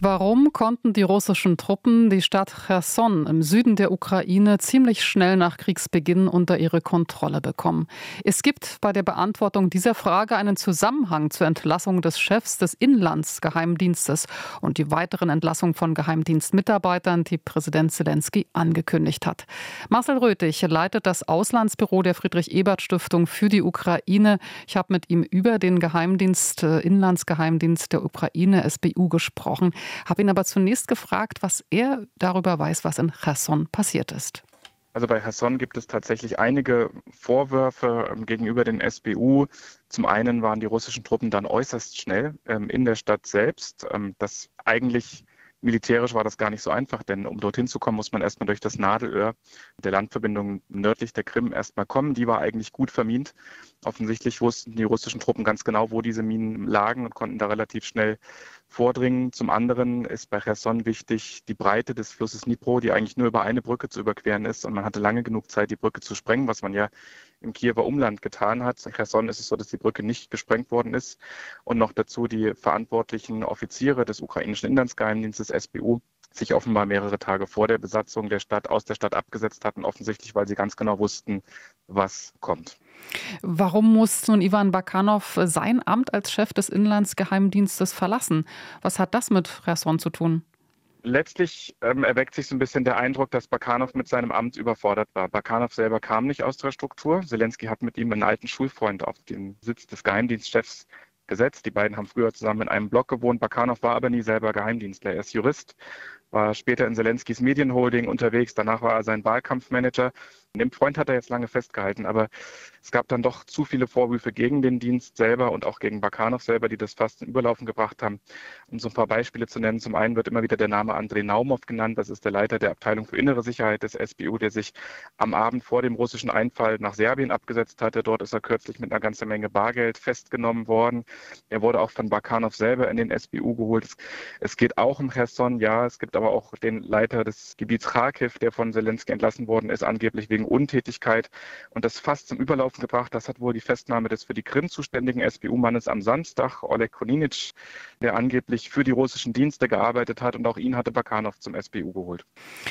Warum konnten die russischen Truppen die Stadt Cherson im Süden der Ukraine ziemlich schnell nach Kriegsbeginn unter ihre Kontrolle bekommen? Es gibt bei der Beantwortung dieser Frage einen Zusammenhang zur Entlassung des Chefs des Inlandsgeheimdienstes und die weiteren Entlassungen von Geheimdienstmitarbeitern, die Präsident Selenskyj angekündigt hat. Marcel Röthig leitet das Auslandsbüro der Friedrich-Ebert-Stiftung für die Ukraine. Ich habe mit ihm über den Inlandsgeheimdienst der Ukraine, SBU, gesprochen. Habe ihn aber zunächst gefragt, was er darüber weiß, was in Cherson passiert ist. Also bei Cherson gibt es tatsächlich einige Vorwürfe gegenüber den SBU. Zum einen waren die russischen Truppen dann äußerst schnell in der Stadt selbst. Das eigentlich militärisch war das gar nicht so einfach, denn um dorthin zu kommen, muss man erstmal durch das Nadelöhr der Landverbindung nördlich der Krim erstmal kommen. Die war eigentlich gut vermint. Offensichtlich wussten die russischen Truppen ganz genau, wo diese Minen lagen und konnten da relativ schnell vordringen. Zum anderen ist bei Cherson wichtig die Breite des Flusses Dnipro, die eigentlich nur über eine Brücke zu überqueren ist. Und man hatte lange genug Zeit, die Brücke zu sprengen, was man ja im Kiewer Umland getan hat. In Cherson ist es so, dass die Brücke nicht gesprengt worden ist. Und noch dazu die verantwortlichen Offiziere des ukrainischen Inlandsgeheimdienstes SBU sich offenbar mehrere Tage vor der Besatzung der Stadt aus der Stadt abgesetzt hatten, offensichtlich, weil sie ganz genau wussten, was kommt. Warum muss nun Iwan Bakanov sein Amt als Chef des Inlandsgeheimdienstes verlassen? Was hat das mit Cherson zu tun? Letztlich erweckt sich so ein bisschen der Eindruck, dass Bakanov mit seinem Amt überfordert war. Bakanov selber kam nicht aus der Struktur. Selenskyj hat mit ihm einen alten Schulfreund auf den Sitz des Geheimdienstchefs gesetzt. Die beiden haben früher zusammen in einem Block gewohnt. Bakanov war aber nie selber Geheimdienstler. Er ist Jurist, war später in Selenskys Medienholding unterwegs. Danach war er sein Wahlkampfmanager. Den Freund hat er jetzt lange festgehalten, aber es gab dann doch zu viele Vorwürfe gegen den Dienst selber und auch gegen Bakanov selber, die das fast zum Überlaufen gebracht haben. Um so ein paar Beispiele zu nennen, zum einen wird immer wieder der Name Andrei Naumov genannt. Das ist der Leiter der Abteilung für innere Sicherheit des SBU, der sich am Abend vor dem russischen Einfall nach Serbien abgesetzt hatte. Dort ist er kürzlich mit einer ganzen Menge Bargeld festgenommen worden. Er wurde auch von Bakanov selber in den SBU geholt. Es geht auch um Cherson, ja, es gibt aber auch den Leiter des Gebiets Charkiw, der von Selenskyj entlassen worden ist, angeblich wegen Untätigkeit und das fast zum Überlaufen gebracht. Das hat wohl die Festnahme des für die Krim zuständigen SBU-Mannes am Samstag, Oleg Koninic, der angeblich für die russischen Dienste gearbeitet hat, und auch ihn hatte Bakanov zum SBU geholt.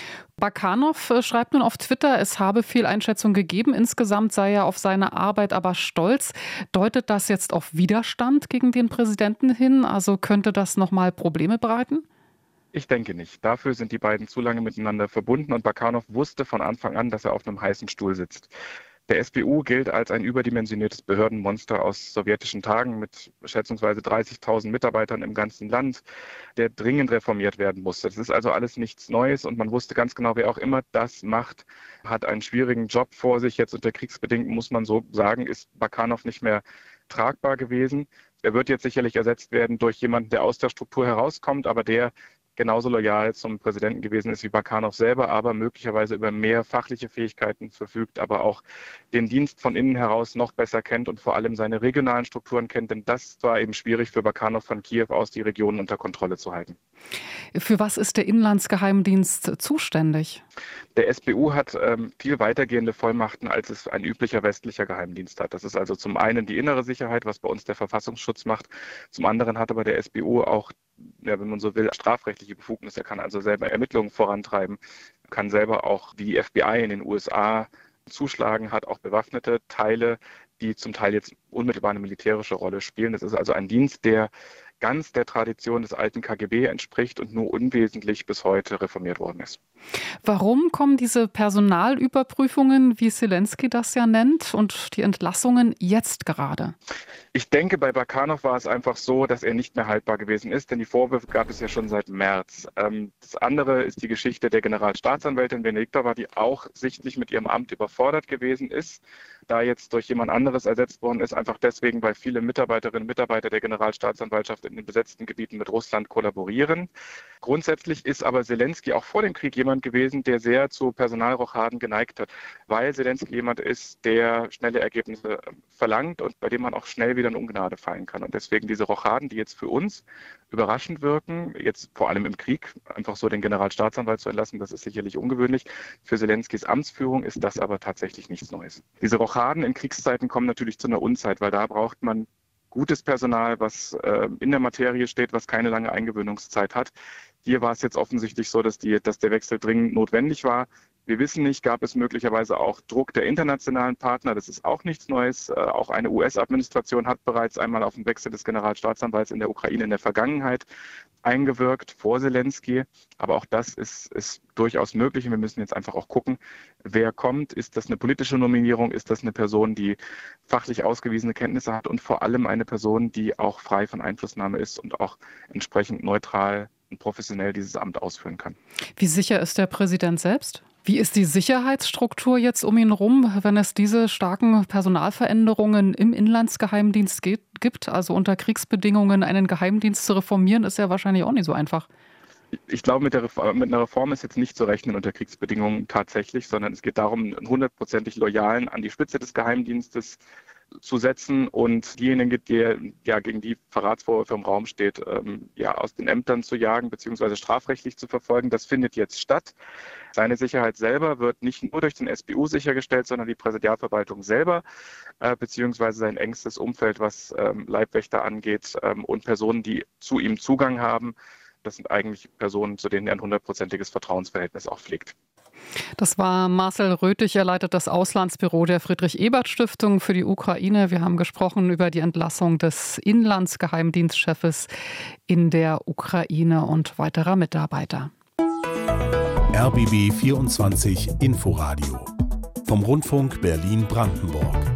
Bakanov schreibt nun auf Twitter, es habe Fehleinschätzungen gegeben. Insgesamt sei er auf seine Arbeit aber stolz. Deutet das jetzt auf Widerstand gegen den Präsidenten hin? Also könnte das nochmal Probleme bereiten? Ich denke nicht. Dafür sind die beiden zu lange miteinander verbunden und Bakanov wusste von Anfang an, dass er auf einem heißen Stuhl sitzt. Der SBU gilt als ein überdimensioniertes Behördenmonster aus sowjetischen Tagen mit schätzungsweise 30.000 Mitarbeitern im ganzen Land, der dringend reformiert werden musste. Das ist also alles nichts Neues und man wusste ganz genau, wer auch immer das macht, hat einen schwierigen Job vor sich. Jetzt unter Kriegsbedingten muss man so sagen, ist Bakanov nicht mehr tragbar gewesen. Er wird jetzt sicherlich ersetzt werden durch jemanden, der aus der Struktur herauskommt, aber der genauso loyal zum Präsidenten gewesen ist wie Bakanov selber, aber möglicherweise über mehr fachliche Fähigkeiten verfügt, aber auch den Dienst von innen heraus noch besser kennt und vor allem seine regionalen Strukturen kennt, denn das war eben schwierig für Bakanov von Kiew aus, die Regionen unter Kontrolle zu halten. Für was ist der Inlandsgeheimdienst zuständig? Der SBU hat viel weitergehende Vollmachten, als es ein üblicher westlicher Geheimdienst hat. Das ist also zum einen die innere Sicherheit, was bei uns der Verfassungsschutz macht. Zum anderen hat aber der SBU auch, ja, wenn man so will, strafrechtliche Befugnisse. Er kann also selber Ermittlungen vorantreiben, kann selber auch wie die FBI in den USA zuschlagen, hat auch bewaffnete Teile, die zum Teil jetzt unmittelbar eine militärische Rolle spielen. Das ist also ein Dienst, der ganz der Tradition des alten KGB entspricht und nur unwesentlich bis heute reformiert worden ist. Warum kommen diese Personalüberprüfungen, wie Selenskyj das ja nennt, und die Entlassungen jetzt gerade? Ich denke, bei Bakanov war es einfach so, dass er nicht mehr haltbar gewesen ist, denn die Vorwürfe gab es ja schon seit März. Das andere ist die Geschichte der Generalstaatsanwältin Venediktova, die auch sichtlich mit ihrem Amt überfordert gewesen ist, da jetzt durch jemand anderes ersetzt worden ist, einfach deswegen, weil viele Mitarbeiterinnen und Mitarbeiter der Generalstaatsanwaltschaft in den besetzten Gebieten mit Russland kollaborieren. Grundsätzlich ist aber Selenskyj auch vor dem Krieg jemand gewesen, der sehr zu Personalrochaden geneigt hat, weil Selenskyj jemand ist, der schnelle Ergebnisse verlangt und bei dem man auch schnell wieder in Ungnade fallen kann. Und deswegen diese Rochaden, die jetzt für uns überraschend wirken, jetzt vor allem im Krieg, einfach so den Generalstaatsanwalt zu entlassen, das ist sicherlich ungewöhnlich. Für Selenskys Amtsführung ist das aber tatsächlich nichts Neues. Diese Rochaden in Kriegszeiten kommen natürlich zu einer Unzeit, weil da braucht man gutes Personal, was in der Materie steht, was keine lange Eingewöhnungszeit hat. Hier war es jetzt offensichtlich so, dass der Wechsel dringend notwendig war. Wir wissen nicht, gab es möglicherweise auch Druck der internationalen Partner. Das ist auch nichts Neues. Auch eine US-Administration hat bereits einmal auf den Wechsel des Generalstaatsanwalts in der Ukraine in der Vergangenheit eingewirkt, vor Zelensky. Aber auch das ist durchaus möglich. Und wir müssen jetzt einfach auch gucken, wer kommt. Ist das eine politische Nominierung? Ist das eine Person, die fachlich ausgewiesene Kenntnisse hat und vor allem eine Person, die auch frei von Einflussnahme ist und auch entsprechend neutral und professionell dieses Amt ausführen kann? Wie sicher ist der Präsident selbst? Wie ist die Sicherheitsstruktur jetzt um ihn rum, wenn es diese starken Personalveränderungen im Inlandsgeheimdienst gibt? Also unter Kriegsbedingungen einen Geheimdienst zu reformieren, ist ja wahrscheinlich auch nicht so einfach. Ich glaube, mit einer Reform ist jetzt nicht zu rechnen unter Kriegsbedingungen tatsächlich, sondern es geht darum, einen 100%ig Loyalen an die Spitze des Geheimdienstes zu setzen und diejenigen, gegen die Verratsvorwürfe im Raum steht, aus den Ämtern zu jagen bzw. strafrechtlich zu verfolgen. Das findet jetzt statt. Seine Sicherheit selber wird nicht nur durch den SBU sichergestellt, sondern die Präsidialverwaltung selber beziehungsweise sein engstes Umfeld, was Leibwächter angeht und Personen, die zu ihm Zugang haben. Das sind eigentlich Personen, zu denen er ein 100%iges Vertrauensverhältnis auch pflegt. Das war Marcel Röthig, er leitet das Auslandsbüro der Friedrich-Ebert-Stiftung für die Ukraine. Wir haben gesprochen über die Entlassung des Inlandsgeheimdienstchefs in der Ukraine und weiterer Mitarbeiter. RBB 24 Inforadio vom Rundfunk Berlin-Brandenburg.